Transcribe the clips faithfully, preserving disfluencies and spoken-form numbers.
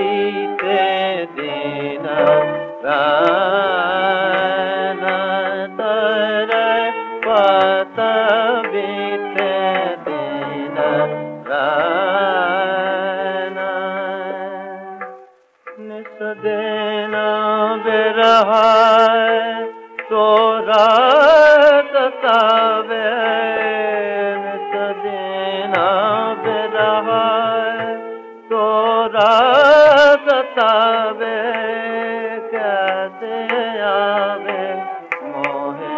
बीते दिन रान तर पत बीते दिन रान निस दिन बिरहा तोरा सतावे निस दिन बिरहा तोरा सतावे कैसे आवे मोहे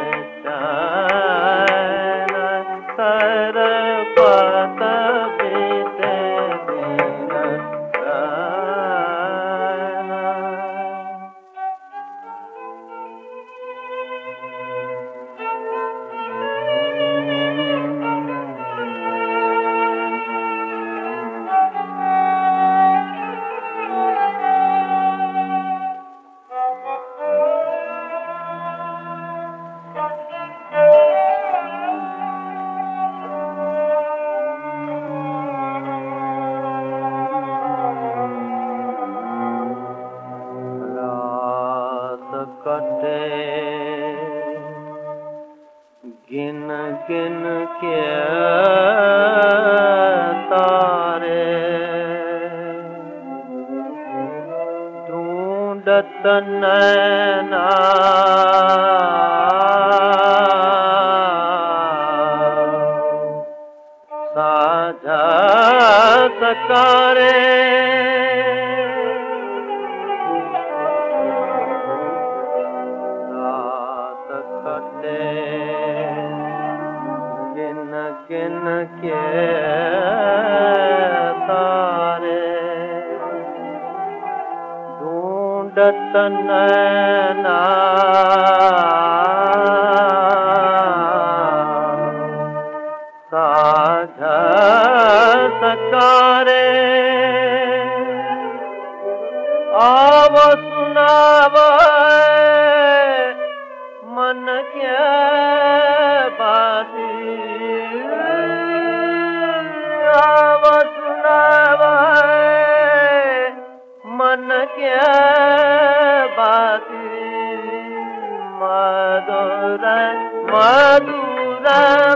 चैन तर पत बीते दिन रान कटे गिन गिन के तारे ढूंढत नैना साझा सकारे गिन गिन के तारे ढूंढत नैना साझा सकारे आव सुनाव मन क्या बाती आव सुनाव मन क्या बाती मधुर मधुर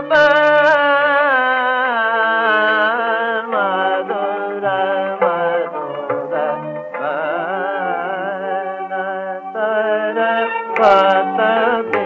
मधुर मधुर तर पत